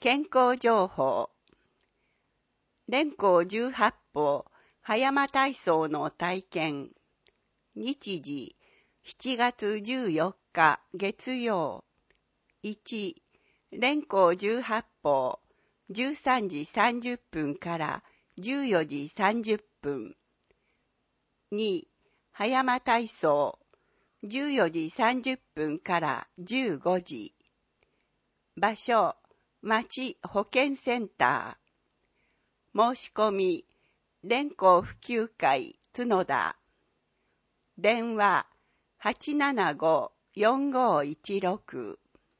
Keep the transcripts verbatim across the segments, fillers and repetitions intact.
健康情報。蓮光十八法葉山体操の体験。日時しちがつじゅうよっか月曜。いち、蓮光十八法じゅうさんじさんじゅっぷんからじゅうよじさんじゅっぷん。に、葉山体操じゅうよじさんじゅっぷんからじゅうごじ。場所、町保健センター。申し込み、蓮光普及会角田。電話、はちななごーよんごーいちろく。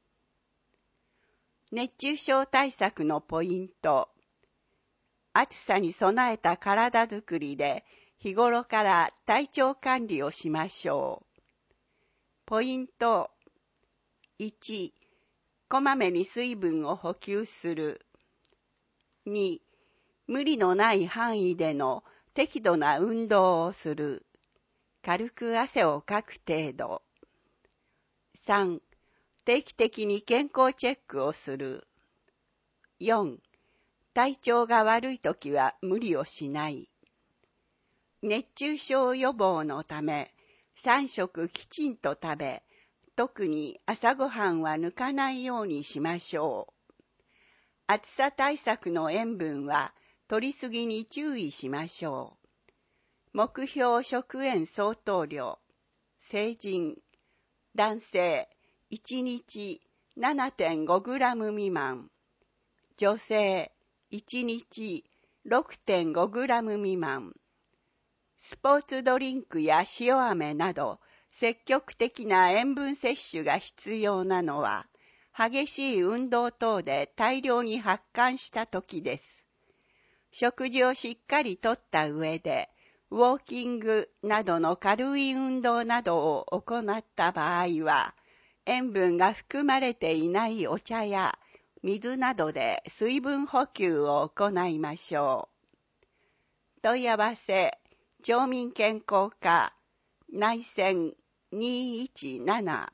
熱中症対策のポイント。暑さに備えた体づくりで日頃から体調管理をしましょう。ポイント。いち、こまめに水分を補給する。に、無理のない範囲での適度な運動をする。軽く汗をかく程度。さん、定期的に健康チェックをする。よん、体調が悪いときは無理をしない。熱中症予防のため、さん食きちんと食べ、特に朝ごはんは抜かないようにしましょう。暑さ対策の塩分は摂りすぎに注意しましょう。目標食塩相当量。成人、男性、いちにち ななてんごグラム 未満。女性、いちにち ろくてんごグラム 未満。スポーツドリンクや塩飴など積極的な塩分摂取が必要なのは、激しい運動等で大量に発汗した時です。食事をしっかりとった上で、ウォーキングなどの軽い運動などを行った場合は、塩分が含まれていないお茶や水などで水分補給を行いましょう。問い合わせ、町民健康課、内線にいちなな。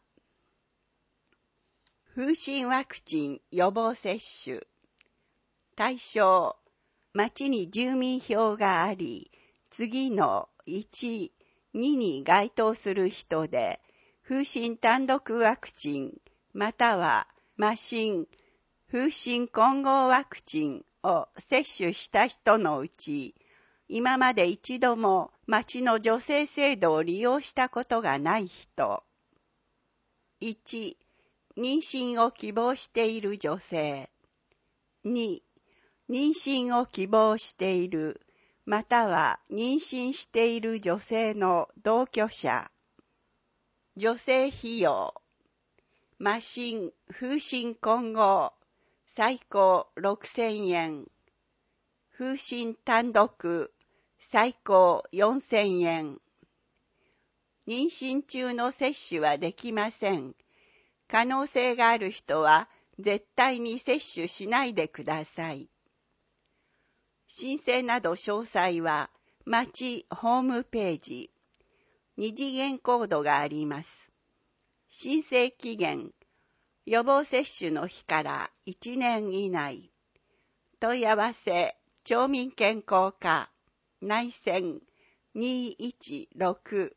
風疹ワクチン予防接種。対象、町に住民票があり、次のいち、にに該当する人で、風疹単独ワクチン、または麻疹、風疹混合ワクチンを接種した人のうち、今まで一度も町の助成制度を利用したことがない人。いち、妊娠を希望している女性。に、妊娠を希望している、または妊娠している女性の同居者。助成費用。麻疹、風疹混合、最高ろくせんえん。風疹単独、最高よんせんえん。妊娠中の接種はできません。可能性がある人は絶対に接種しないでください。申請など詳細は町ホームページ。二次元コードがあります。申請期限、予防接種の日からいちねん以内。問い合わせ、町民健康課、内線にいちろく。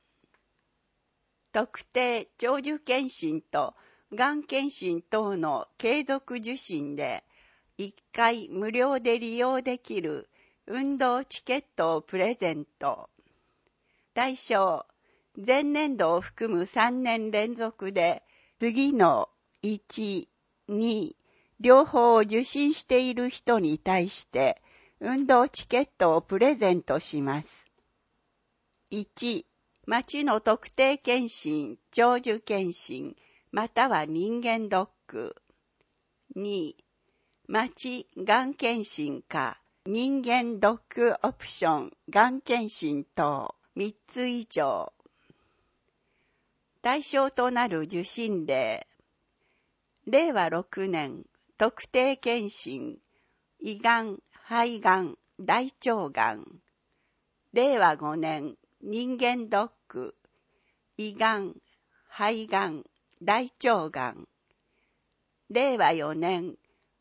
特定長寿検診とがん検診等の継続受診で、いっかい無料で利用できる運動チケットをプレゼント。対象、前年度を含むさんねん連続で次のいち、に、両方を受診している人に対して運動チケットをプレゼントします。いち、町の特定健診、長寿健診、または人間ドック。に、町がん検診か人間ドックオプションがん検診等みっつ以上。対象となる受診例。れいわろくねん特定健診、胃がん、肺がん、大腸がん。れいわごねん人間ドック、胃がん、肺がん、大腸がん。れいわよねん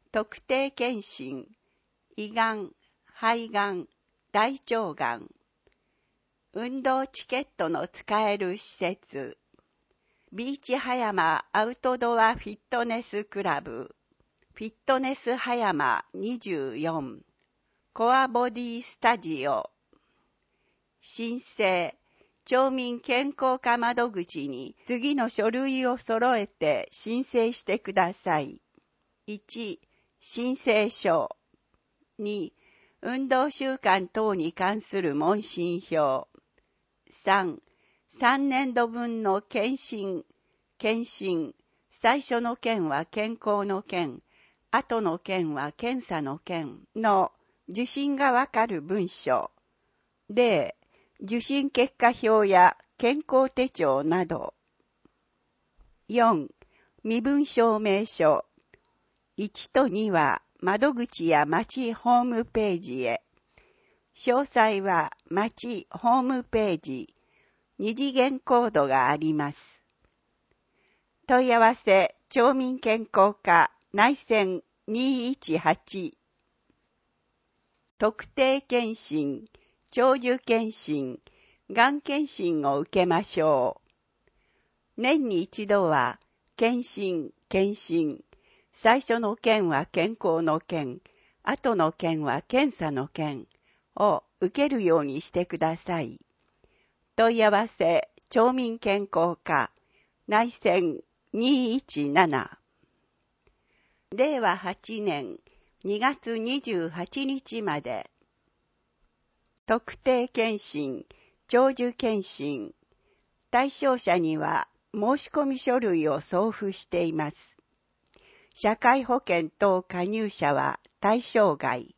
特定健診、胃がん、肺がん、大腸がん。運動チケットの使える施設。ビーチ葉山アウトドアフィットネスクラブ。フィットネス葉山にじゅうよん。コアボディスタジオ。申請。町民健康課窓口に次の書類を揃えて申請してください。いち. 申請書。に. 運動習慣等に関する問診票。さん. さんねんどぶんの検診、検診。最初の件は健康の件、後の件は検査の件の受診がわかる文書。例、受診結果表や健康手帳など。よん. 身分証明書。いちとには窓口や町ホームページへ。詳細は町ホームページ。二次元コードがあります。問い合わせ、町民健康課内線にいちはち。特定健診、長寿健診、がん検診を受けましょう。年に一度は、検診、検診。最初の件は健康の件、後の件は検査の件を受けるようにしてください。問い合わせ、町民健康課、内線にいちなな。れいわはちねんにがつにじゅうはちにちまで。特定健診、長寿健診。対象者には申し込み書類を送付しています。社会保険等加入者は対象外。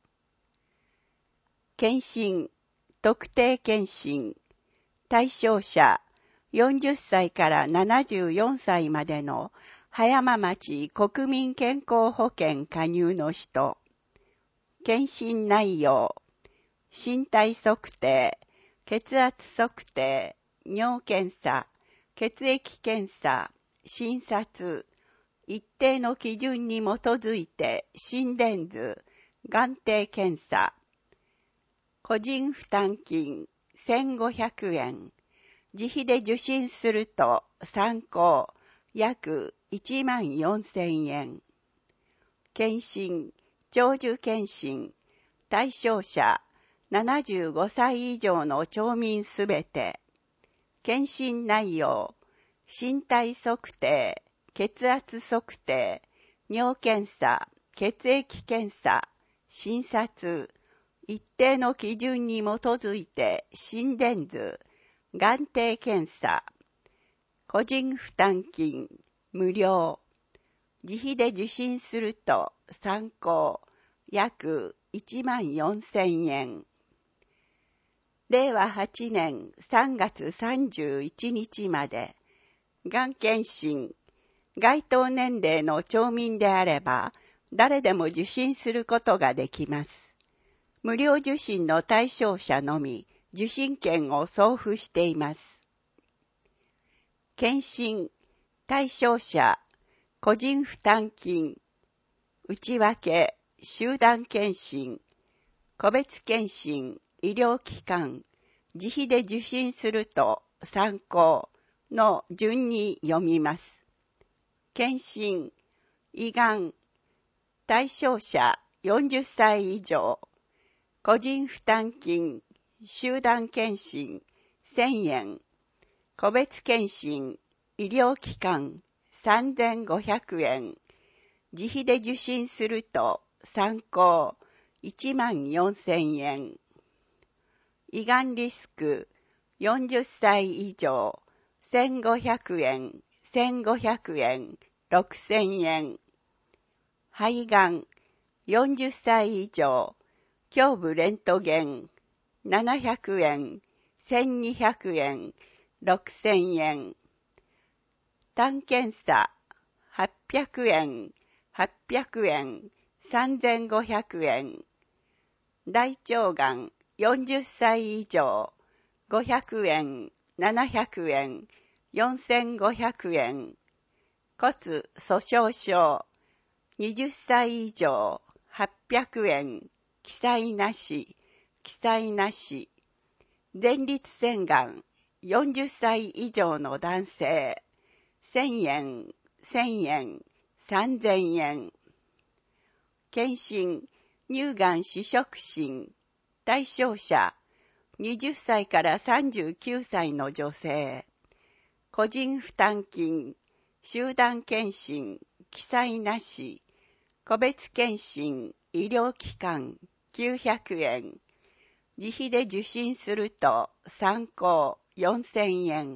健診、特定健診。対象者、よんじゅっさいからななじゅうよんさいまでの葉山町国民健康保険加入の人。検診内容、身体測定、血圧測定、尿検査、血液検査、診察、一定の基準に基づいて心電図、眼底検査。個人負担金せんごひゃくえん。自費で受診すると参考約いちまんよんせんえん。検診、長寿検診。対象者ななじゅうごさい以上の町民すべて。検診内容、身体測定、血圧測定、尿検査、血液検査、診察、一定の基準に基づいて心電図、眼底検査、個人負担金、無料。自費で受診すると参考約いちまんよんせんえん。れいわはちねんさんがつさんじゅういちにちまで。がん検診。該当年齢の町民であれば、誰でも受診することができます。無料受診の対象者のみ、受診券を送付しています。検診。対象者。個人負担金。内訳。集団検診。個別検診。医療機関。自費で受診すると参考の順に読みます。検診。胃がん。対象者よんじゅっさい以上。個人負担金。集団検診せんえん。個別検診。医療機関さんぜんごひゃくえん。自費で受診すると参考いちまんよんせんえん。胃がんリスクよんじゅっさい以上せんごひゃくえん、せんごひゃくえん、ろくせんえん。肺がんよんじゅっさい以上胸部レントゲンななひゃくえん、せんにひゃくえん、ろくせんえん。胆検査はっぴゃくえん、はっぴゃくえん、さんぜんごひゃくえん。大腸がんよんじゅっさい以上ごひゃくえん、ななひゃくえん、よんせんごひゃくえん。骨粗しょう症はたち以上はっぴゃくえん、記載なし、記載なし。前立腺がんよんじゅっさい以上の男性、せんえん、せんえん、さんぜんえん。検診、乳がん試食診、対象者、はたちからさんじゅうきゅうさいの女性。個人負担金、集団検診、記載なし。個別検診、医療機関、きゅうひゃくえん。自費で受診すると参考よんせんえん。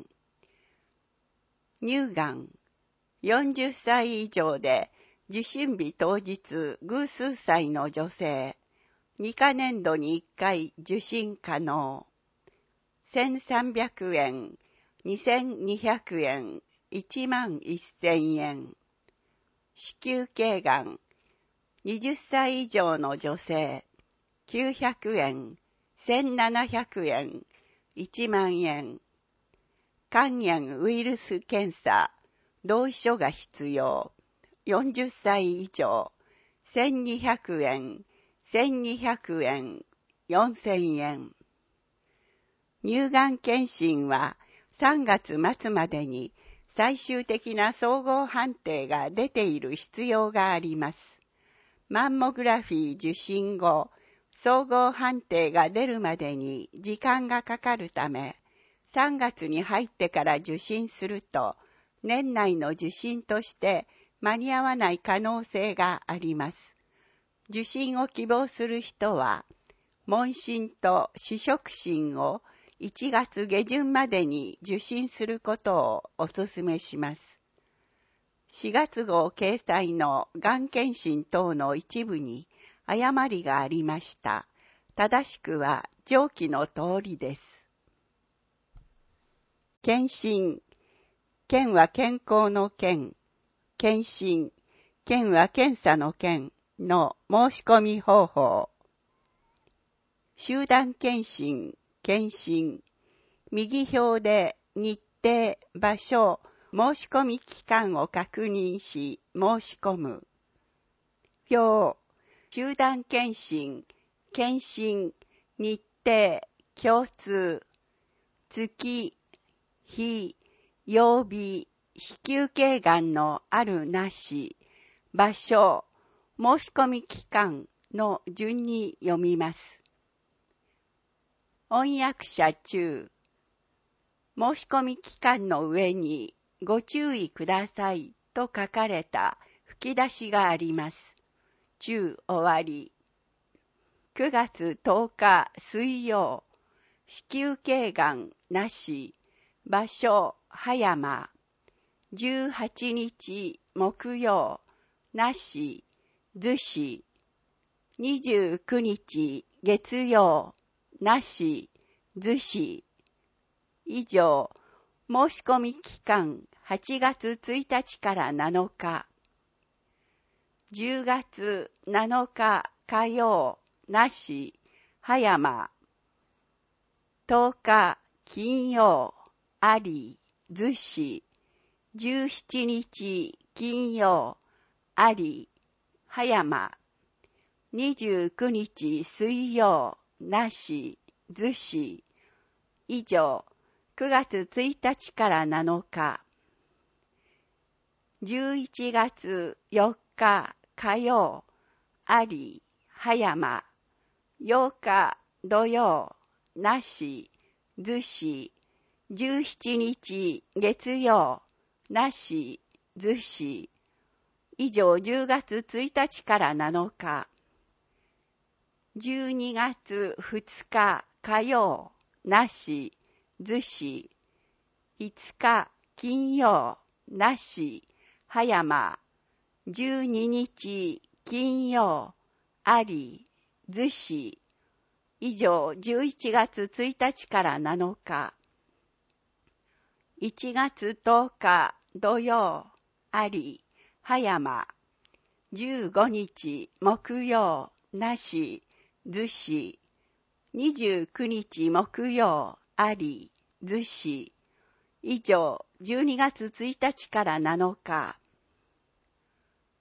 乳がん、よんじゅっさい以上で受診日当日偶数歳の女性、にかねんどにいっかい受診可能。せんさんびゃくえん、にせんにひゃくえん、いちまんせんえん。子宮頸がん、はたち以上の女性、きゅうひゃくえん、せんななひゃくえん、いちまんえん。肝炎ウイルス検査、同意書が必要。よんじゅっさい以上、せんにひゃくえん、せんにひゃくえん、よんせんえん。乳がん検診はさんがつ末までに最終的な総合判定が出ている必要があります。マンモグラフィー受診後、総合判定が出るまでに時間がかかるため、さんがつに入ってから受診すると、年内の受診として間に合わない可能性があります。受診を希望する人は、問診と試食診をいちがつげじゅんまでに受診することをお勧めします。しがつ号掲載のがん検診等の一部に誤りがありました。正しくは上記の通りです。検診、検は健康の検、検診、検は検査の検の申し込み方法。集団検診、検診、右表で日程、場所、申し込み期間を確認し申し込む。表、集団検診、検診、日程、共通、月、日、曜日、子宮頸がんのあるなし、場所、申し込み期間の順に読みます。翻訳者中、申し込み期間の上にご注意くださいと書かれた吹き出しがあります。中終わり。くがつとおか水曜、子宮頸がんなし、場所葉山。じゅうはちにち木曜、なし、逗子。にじゅうくにち月曜、なし、逗子。以上、申し込み期間はちがつついたちからなのか。じゅうがつなのか火曜、なし、葉山。とおか金曜、あり、逗子。じゅうしちにち金曜、あり、葉山。にじゅうくにち水曜、なし、逗子。以上、くがつついたちからなのか。じゅういちがつよっか火曜、あり、葉山。ようか土曜、なし、逗子。じゅうしちにち月曜、なし、逗子。以上じゅうがつついたちからなのか。じゅうにがつふつか火曜、なし、逗子。いつか金曜、なし、葉山。じゅうににち金曜、あり、逗子。以上じゅういちがつついたちからなのか。いちがつとおか土曜、あり、葉山。じゅうごにち木曜、なし、逗子。にじゅうくにち木曜、あり、逗子。以上じゅうにがつついたちからなのか。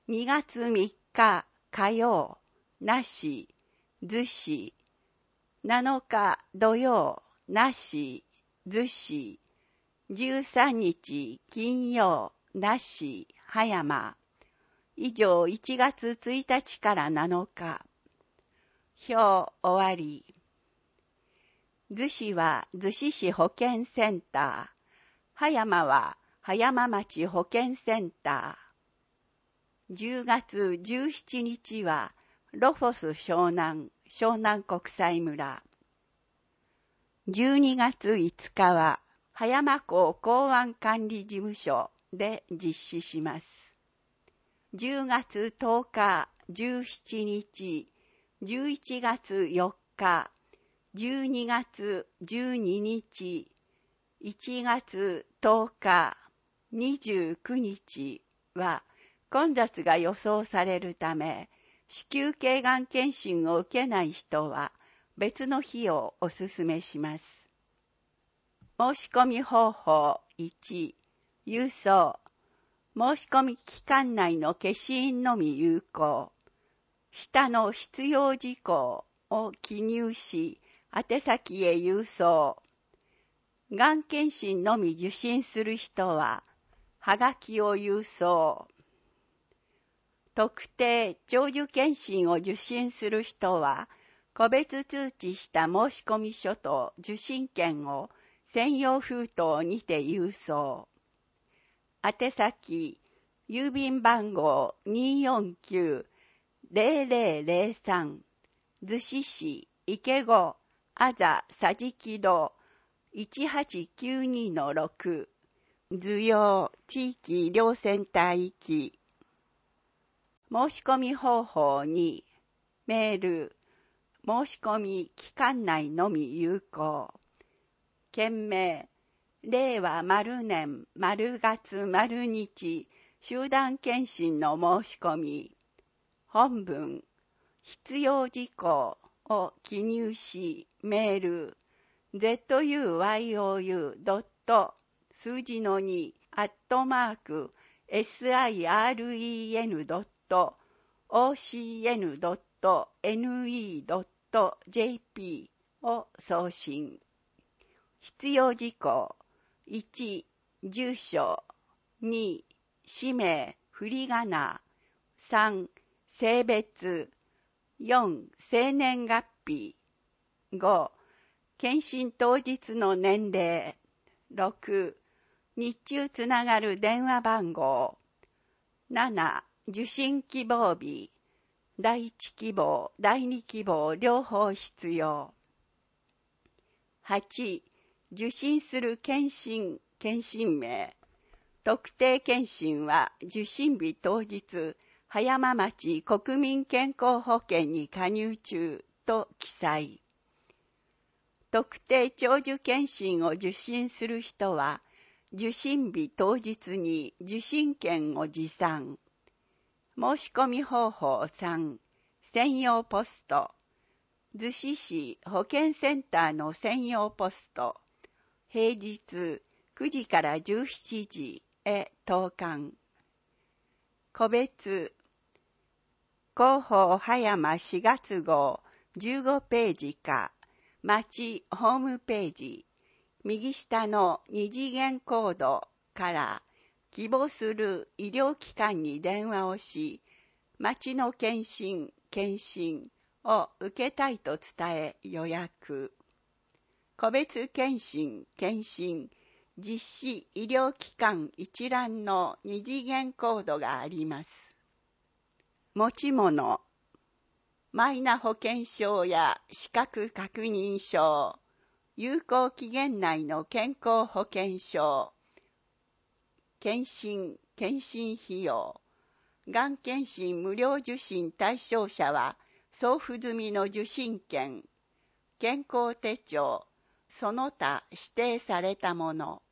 にがつみっか火曜、なし、ずし。なのか土曜、なし、ずし。じゅうさんにち金曜、なし、葉山。以上いちがつついたちからなのか。表終わり。逗子は逗子市保健センター。葉山は葉山町保健センター。じゅうがつじゅうしちにちはロフォス湘南、湘南国際村。じゅうにがついつかは葉山港港湾管理事務所で実施します。じゅうがつとおか、じゅうしちにち、じゅういちがつよっか、じゅうにがつじゅうににち、いちがつとおか、にじゅうくにちは混雑が予想されるため、子宮頸がん検診を受けない人は別の日をお勧めします。申し込み方法いち、郵送。申し込み期間内の消印のみ有効。下の必要事項を記入し、宛先へ郵送。がん検診のみ受診する人は、はがきを郵送。特定長寿検診を受診する人は、個別通知した申込書と受診券を専用封筒にて郵送。宛先、郵便番号 にーよんきゅう ぜろぜろぜろさん、逗子市池子あざさじき堂いちはちきゅうにのろく、図用地域医療センター行き。申し込み方法に、メール、申し込み期間内のみ有効。件名、令和丸年丸月丸日集団検診の申し込み。本文、必要事項を記入し、メール、ゼットユーワイオーユー ドット数字のにアットマーク エスアイアールイーエヌ ドットオーシーエヌ ドットエヌイー ドットジェーピー を送信。必要事項いち、住所に、氏名、振り仮名さん、性別よん、生年月日ご、検診当日の年齢ろく、日中つながる電話番号なな、受診希望日第一希望、第二希望両方必要はち、受診する検診、検診名特定検診は受診日当日葉山町国民健康保険に加入中と記載。特定長寿検診を受診する人は受診日当日に受診券を持参。申し込み方法さん、専用ポスト。逗子市保健センターの専用ポスト。平日くじからじゅうしちじへ投函。個別広報葉山しがつ号じゅうごページか町ホームページ右下の二次元コードから希望する医療機関に電話をし、町の検診、検診を受けたいと伝え予約。個別検診、検診、実施医療機関一覧の二次元コードがあります。持ち物、マイナ保険証や資格確認証、有効期限内の健康保険証、検診、検診費用、がん検診無料受診対象者は送付済みの受診券、健康手帳、その他指定されたもの。